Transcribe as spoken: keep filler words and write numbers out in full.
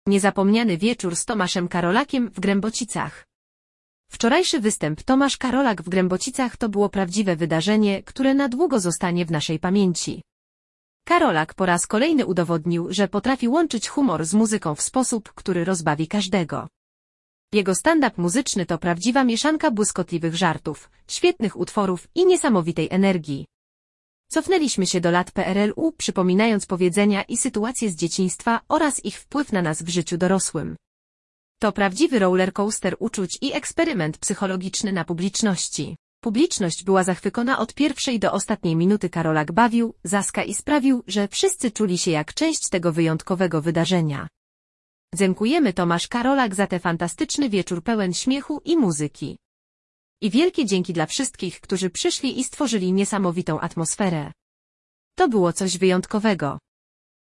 Niezapomniany wieczór z Tomaszem Karolakiem w Grębocicach. Wczorajszy występ Tomasz Karolak w Grębocicach to było prawdziwe wydarzenie, które na długo zostanie w naszej pamięci. Karolak po raz kolejny udowodnił, że potrafi łączyć humor z muzyką w sposób, który rozbawi każdego. Jego stand-up muzyczny to prawdziwa mieszanka błyskotliwych żartów, świetnych utworów i niesamowitej energii. Cofnęliśmy się do lat P R L u, przypominając powiedzenia i sytuacje z dzieciństwa oraz ich wpływ na nas w życiu dorosłym. To prawdziwy rollercoaster uczuć i eksperyment psychologiczny na publiczności. Publiczność była zachwycona od pierwszej do ostatniej minuty. Karolak bawił, zaska i sprawił, że wszyscy czuli się jak część tego wyjątkowego wydarzenia. Dziękujemy Tomasz Karolak za ten fantastyczny wieczór pełen śmiechu i muzyki. I wielkie dzięki dla wszystkich, którzy przyszli i stworzyli niesamowitą atmosferę. To było coś wyjątkowego.